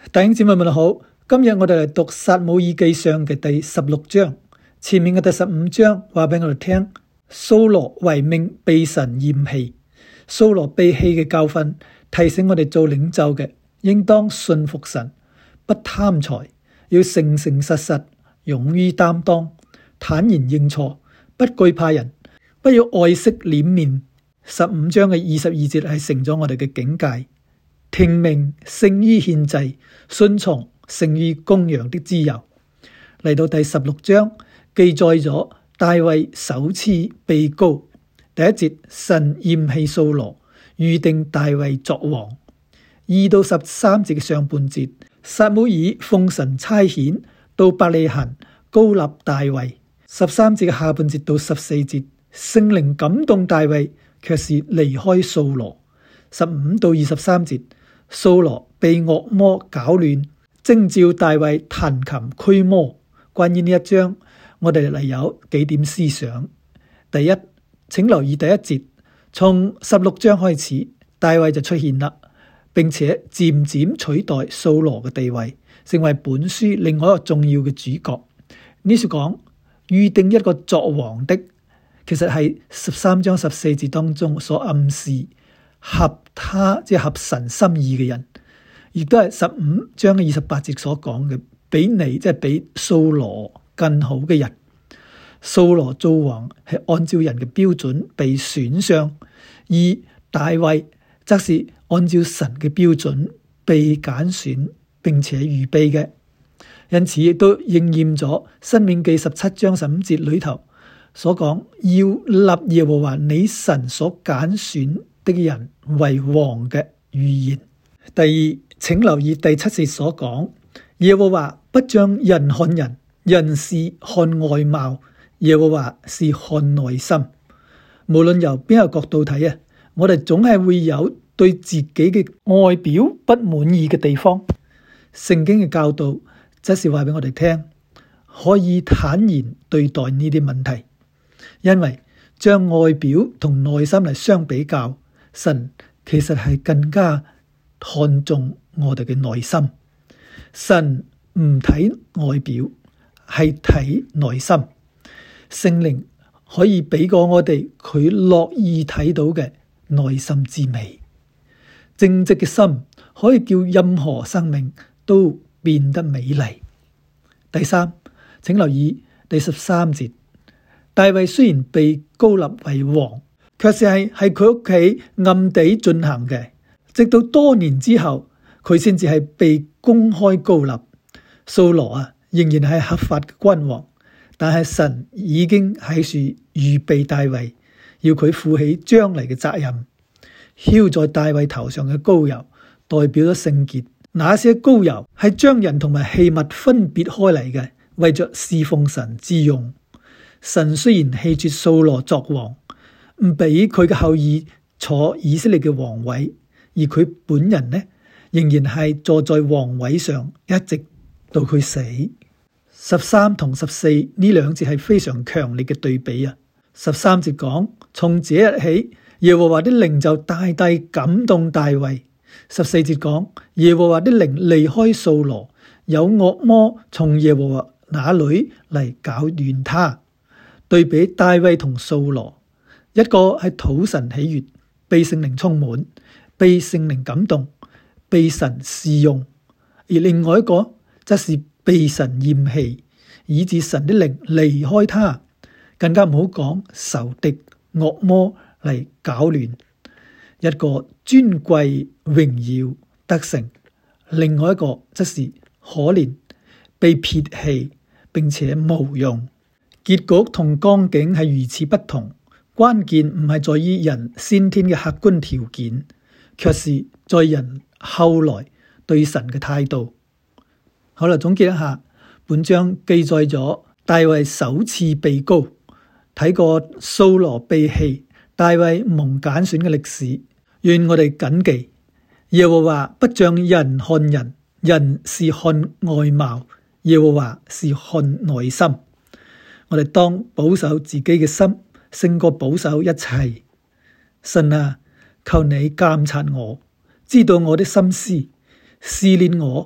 弟兄姊妹們好，今日我哋嚟讀撒母耳記上嘅第16章，前面嘅第15章話俾我哋聽，掃羅違命被神厭棄，掃羅被棄嘅教訓提醒我哋做領袖嘅應當信服神，不貪財，要誠誠實實，勇於擔當，坦然認錯，不懼怕人，不要愛惜臉面。15章嘅22節係成咗我哋嘅警戒。聽命勝於獻祭，順從勝於公羊的脂油。嚟到第16章，記載咗大衛首次被膏。第一節，神厭棄掃羅，預定大衛作王。2到13節嘅上半節，撒母耳奉神差遣到伯利恆膏立大衛。13節嘅下半節到14節，聖靈感動大衛，卻是離開掃羅。15到23節，掃羅被惡魔攪亂，徵召大衛彈琴驅魔。關於呢一章，我哋嚟有幾點思想。第一，請留意第一節，從16章開始，大衛就出現啦，並且漸漸取代掃羅嘅地位，成為本書另外一個重要嘅主角。呢處講預定一個作王的，其實係13章14節當中所暗示合他，即係合神心意嘅人，亦都係15章嘅28節所講嘅，比你即係比掃羅更好嘅人。掃羅做王係按照人嘅標準被選上，而大衛則是按照神嘅標準被揀選並且預備嘅。因此亦都應驗咗申命記17章15節裏頭所講，要立耶和華你神所揀選的人為王嘅預言。第二，請留意第7節所講，耶和華不像人看人，人是看外貌，耶和華是看內心。無論由邊個角度睇啊，我哋總係會有對自己嘅外表不滿意嘅地方。聖經嘅教導則是話俾我哋聽，可以坦然對待呢啲問題，因為將外表同內心嚟相比較，神其實係更加看重我哋嘅內心。神唔睇外表，係睇內心。聖靈可以俾過我哋佢樂意睇到嘅內心之美。正直嘅心可以叫任何生命都變得美麗。第三，請留意第13節，大衛雖然被膏立為王，卻是喺佢屋企暗地進行嘅，直到多年之後，佢先至係被公開膏立。掃羅仍然係合法嘅君王，但係神已經喺處預備大衛，要佢負起將來嘅責任。澆在大衛頭上嘅膏油，代表咗聖潔。那些膏油係將人同埋器物分別開嚟嘅，為着侍奉神之用。神雖然棄絕掃羅作王，唔俾佢嘅後裔坐以色列嘅王位，而佢本人呢，仍然係坐在王位上，一直到佢死。13同14呢兩節係非常強烈嘅對比啊。13節講，從這日起，耶和華的靈就大大感動大衛。14節講，耶和華的靈離開掃羅，有惡魔從耶和華那裏嚟攪亂他。對比大衛同掃羅，一個係討神喜悅，被聖靈充滿，被聖靈感動，被神試用；而另外一個則是被神厭棄，以致神的靈離開他。更加唔好講仇敵惡魔嚟攪亂。一個尊貴榮耀得勝，另外一個則是可憐被撇棄並且無用。結局同光景係如此不同，關鍵唔係在於人先天嘅客觀條件，卻是在人後來對神嘅態度。好啦，總結一下，本章記載咗大衛首次被膏，睇過掃羅被棄，大衛蒙揀選嘅歷史。願我哋謹記，耶和華不像人看人，人是看外貌，耶和華是看內心。我哋當保守自己嘅心，勝過保守一切。神啊，求你監察我，知道我的心思，試煉我，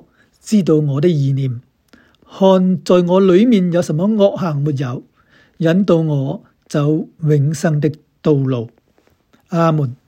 知道我的意念，看在我裏面有什麼惡行沒有，引導我走永生的道路。阿門。